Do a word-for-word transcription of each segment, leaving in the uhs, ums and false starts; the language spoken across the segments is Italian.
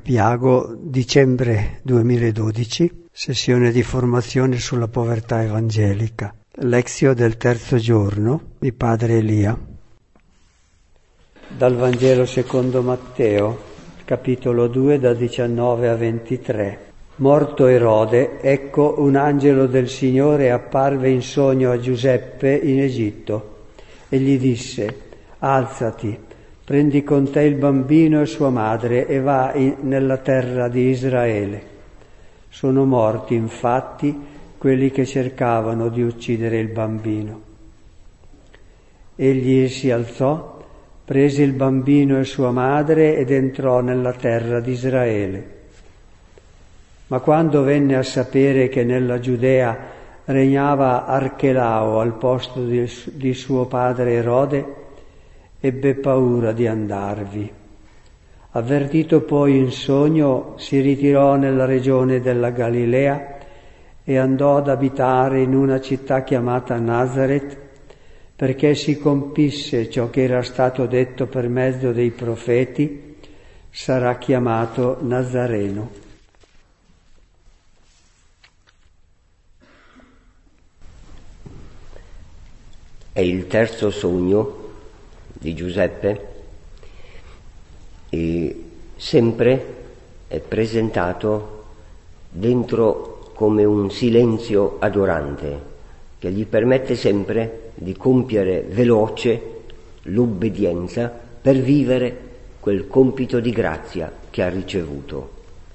Capiago, dicembre duemiladodici, sessione di formazione sulla povertà evangelica. Lexio del terzo giorno di Padre Elia. Dal Vangelo secondo Matteo, capitolo due, da diciannove a ventitré. Morto Erode, ecco un angelo del Signore apparve in sogno a Giuseppe in Egitto e gli disse: alzati, prendi con te il bambino e sua madre e va in, nella terra di Israele. Sono morti infatti quelli che cercavano di uccidere il bambino. Egli si alzò, prese il bambino e sua madre ed entrò nella terra di Israele. Ma quando venne a sapere che nella Giudea regnava Archelao al posto di, di suo padre Erode, ebbe paura di andarvi. Avvertito poi in sogno, si ritirò nella regione della Galilea e andò ad abitare in una città chiamata Nazaret, perché si compisse ciò che era stato detto per mezzo dei profeti: sarà chiamato Nazareno. È il terzo sogno di Giuseppe e sempre è presentato dentro come un silenzio adorante che gli permette sempre di compiere veloce l'obbedienza per vivere quel compito di grazia che ha ricevuto.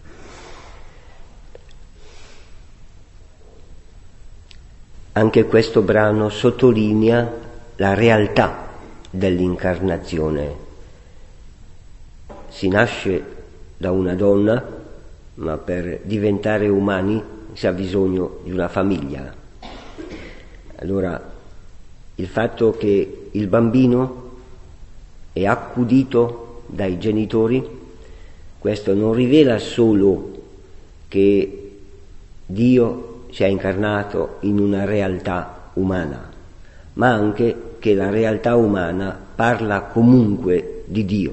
Anche questo brano sottolinea la realtà dell'incarnazione. Si nasce da una donna, ma per diventare umani si ha bisogno di una famiglia. Allora, il fatto che il bambino è accudito dai genitori, questo non rivela solo che Dio si è incarnato in una realtà umana, ma anche che la realtà umana parla comunque di Dio.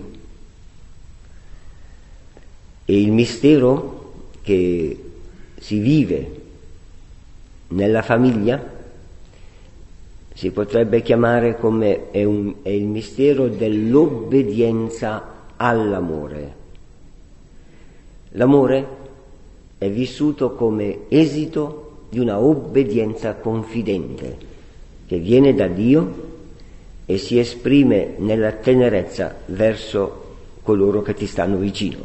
E il mistero che si vive nella famiglia si potrebbe chiamare come è, un, è il mistero dell'obbedienza all'amore. L'amore è vissuto come esito di una obbedienza confidente che viene da Dio e si esprime nella tenerezza verso coloro che ti stanno vicino.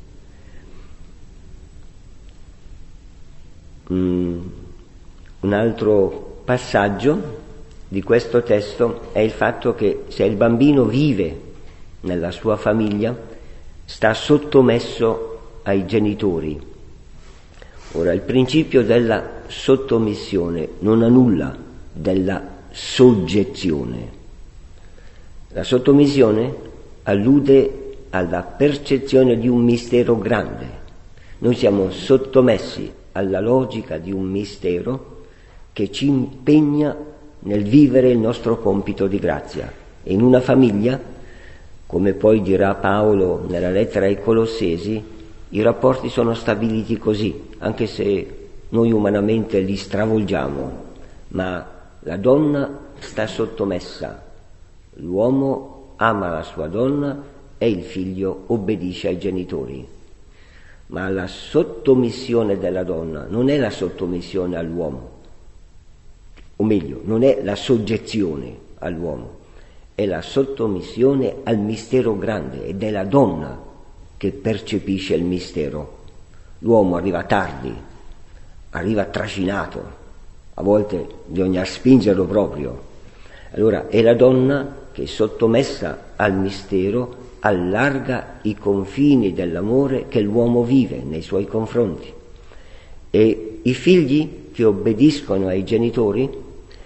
Mm, un altro passaggio di questo testo è il fatto che se il bambino vive nella sua famiglia, sta sottomesso ai genitori. Ora, il principio della sottomissione non annulla della soggezione. La sottomissione allude alla percezione di un mistero grande. Noi siamo sottomessi alla logica di un mistero che ci impegna nel vivere il nostro compito di grazia. E in una famiglia, come poi dirà Paolo nella lettera ai Colossesi, i rapporti sono stabiliti così, anche se noi umanamente li stravolgiamo, ma la donna sta sottomessa, l'uomo ama la sua donna e il figlio obbedisce ai genitori. Ma la sottomissione della donna non è la sottomissione all'uomo, o meglio, non è la soggezione all'uomo, è la sottomissione al mistero grande, ed è la donna che percepisce il mistero. L'uomo arriva tardi, arriva trascinato, a volte bisogna spingerlo proprio. Allora è la donna che, sottomessa al mistero, allarga i confini dell'amore che l'uomo vive nei suoi confronti. E i figli che obbediscono ai genitori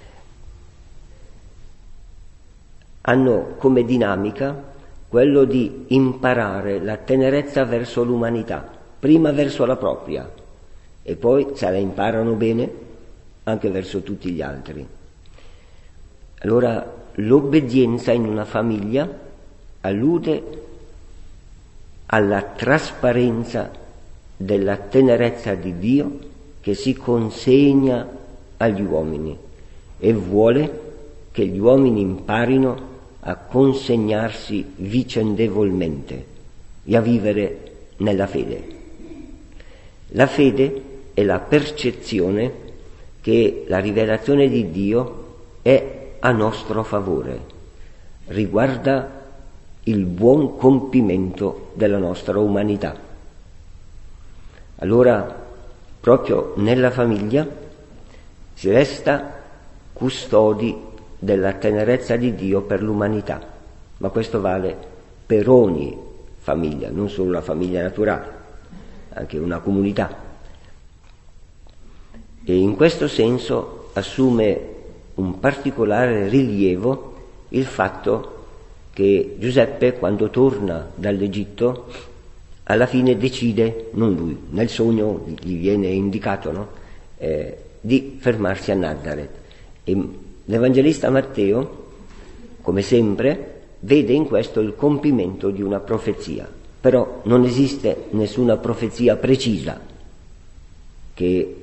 hanno come dinamica quello di imparare la tenerezza verso l'umanità, prima verso la propria, e poi, se la imparano bene, anche verso tutti gli altri. Allora l'obbedienza in una famiglia allude alla trasparenza della tenerezza di Dio che si consegna agli uomini e vuole che gli uomini imparino a consegnarsi vicendevolmente e a vivere nella fede. La fede è la percezione che la rivelazione di Dio è a nostro favore, riguarda il buon compimento della nostra umanità. Allora, proprio nella famiglia si resta custodi della tenerezza di Dio per l'umanità, ma questo vale per ogni famiglia, non solo la famiglia naturale, anche una comunità. E in questo senso assume un particolare rilievo il fatto che Giuseppe, quando torna dall'Egitto, alla fine decide, non lui, nel sogno gli viene indicato, no? eh, di fermarsi a Nazaret. E l'Evangelista Matteo, come sempre, vede in questo il compimento di una profezia, però non esiste nessuna profezia precisa che,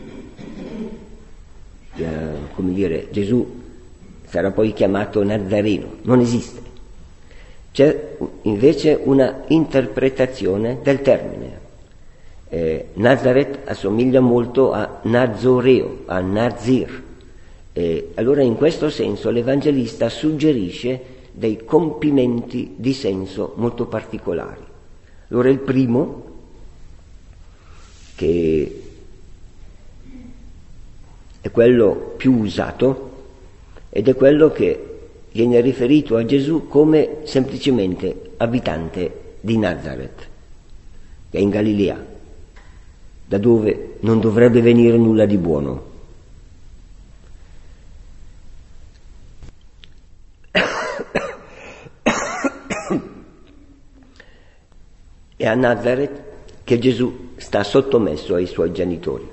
eh, come dire, Gesù sarà poi chiamato Nazareno, non esiste. C'è invece una interpretazione del termine. Eh, Nazaret assomiglia molto a Nazoreo, a Nazir. Eh, allora in questo senso l'Evangelista suggerisce dei compimenti di senso molto particolari. Allora il primo, che è quello più usato, ed è quello che viene riferito a Gesù come semplicemente abitante di Nazaret, che è in Galilea, da dove non dovrebbe venire nulla di buono. È a Nazaret che Gesù sta sottomesso ai suoi genitori.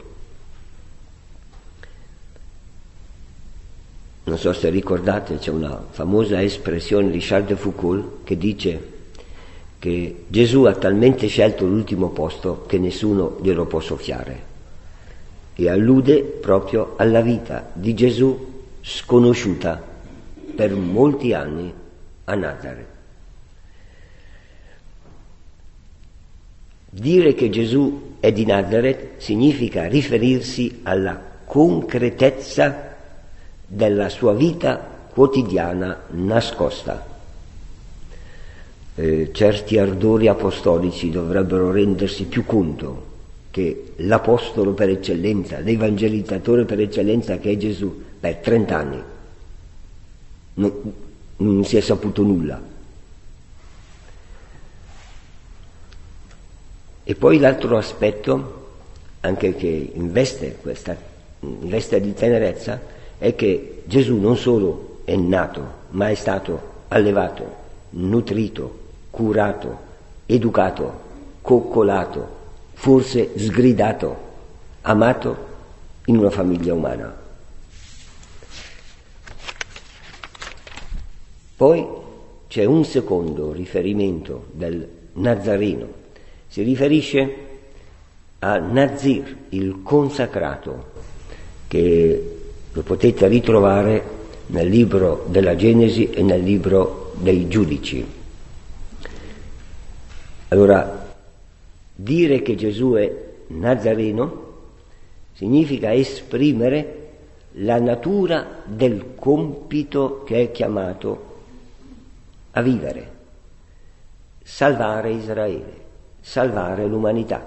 Non so se ricordate, c'è una famosa espressione di Charles de Foucault che dice che Gesù ha talmente scelto l'ultimo posto che nessuno glielo può soffiare, e allude proprio alla vita di Gesù sconosciuta per molti anni a Nazaret. Dire che Gesù è di Nazaret significa riferirsi alla concretezza della sua vita quotidiana nascosta. Eh, certi ardori apostolici dovrebbero rendersi più conto che l'apostolo per eccellenza, l'evangelizzatore per eccellenza che è Gesù, per trent'anni non, non si è saputo nulla. E poi l'altro aspetto, anche che investe questa investe di tenerezza, è che Gesù non solo è nato, ma è stato allevato, nutrito, curato, educato, coccolato, forse sgridato, amato in una famiglia umana. Poi c'è un secondo riferimento del Nazareno. Si riferisce a Nazir, il consacrato, che lo potete ritrovare nel libro della Genesi e nel libro dei Giudici. Allora, dire che Gesù è Nazareno significa esprimere la natura del compito che è chiamato a vivere, salvare Israele, salvare l'umanità.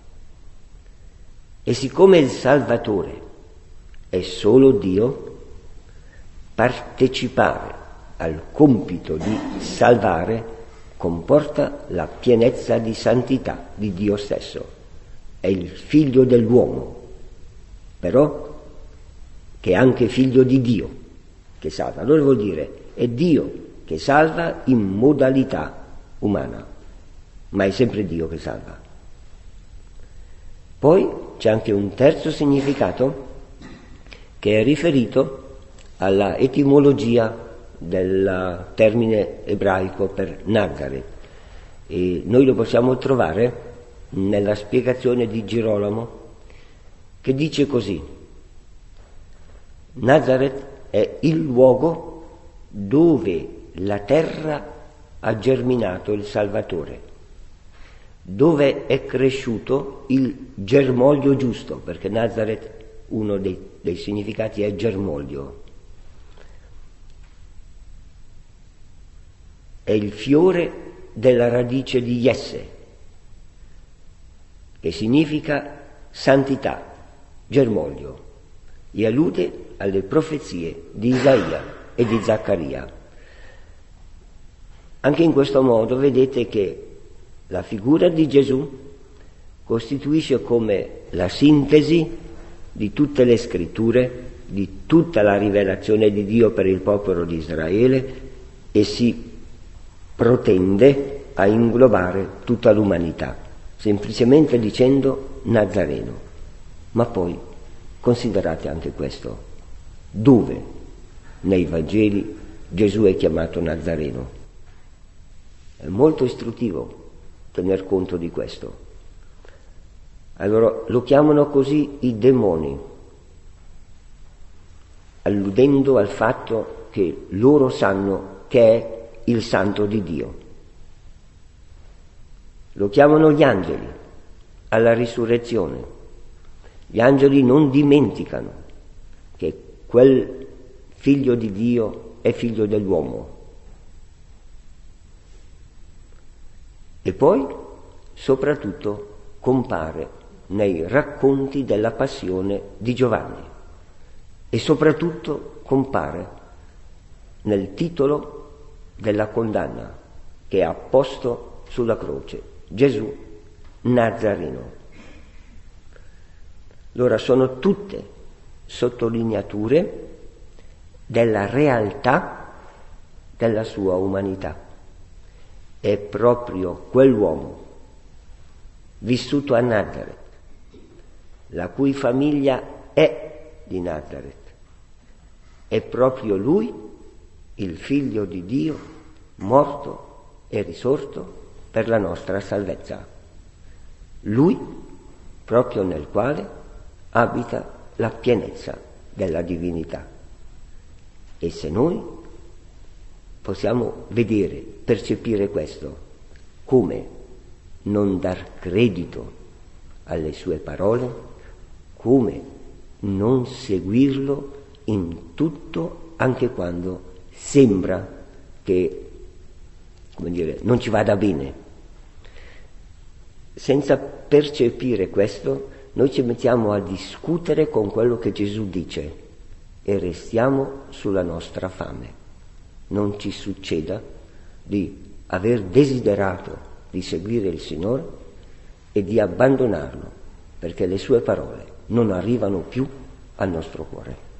E siccome il Salvatore è solo Dio, partecipare al compito di salvare comporta la pienezza di santità di Dio stesso. È il figlio dell'uomo, però che è anche figlio di Dio che salva. Allora vuol dire è Dio che salva in modalità umana, ma è sempre Dio che salva. Poi c'è anche un terzo significato che è riferito alla etimologia del termine ebraico per Nazaret. E noi lo possiamo trovare nella spiegazione di Girolamo, che dice così: Nazareth è il luogo dove la terra ha germinato il Salvatore, dove è cresciuto il germoglio giusto, perché Nazareth, uno dei, dei significati è germoglio, è il fiore della radice di Jesse, che significa santità, germoglio, e allude alle profezie di Isaia e di Zaccaria. Anche in questo modo vedete che la figura di Gesù costituisce come la sintesi di tutte le scritture, di tutta la rivelazione di Dio per il popolo di Israele, e si protende a inglobare tutta l'umanità, semplicemente dicendo Nazareno. Ma poi considerate anche questo: dove nei Vangeli Gesù è chiamato Nazareno? È molto istruttivo tener conto di questo. Allora lo chiamano così i demoni, alludendo al fatto che loro sanno che è il Santo di Dio. Lo chiamano gli angeli alla risurrezione. Gli angeli non dimenticano che quel figlio di Dio è figlio dell'uomo. E poi, soprattutto, compare nei racconti della passione di Giovanni, e soprattutto compare nel titolo della condanna che ha posto sulla croce: Gesù Nazareno. Allora sono tutte sottolineature della realtà della sua umanità. È proprio quell'uomo vissuto a Nazareth, la cui famiglia è di Nazareth, è proprio lui, il figlio di Dio, morto e risorto per la nostra salvezza. Lui, proprio nel quale abita la pienezza della divinità. E se noi possiamo vedere, percepire questo, come non dar credito alle sue parole, come non seguirlo in tutto, anche quando sembra che, come dire, non ci vada bene. Senza percepire questo, noi ci mettiamo a discutere con quello che Gesù dice e restiamo sulla nostra fame. Non ci succeda di aver desiderato di seguire il Signore e di abbandonarlo, perché le sue parole non arrivano più al nostro cuore.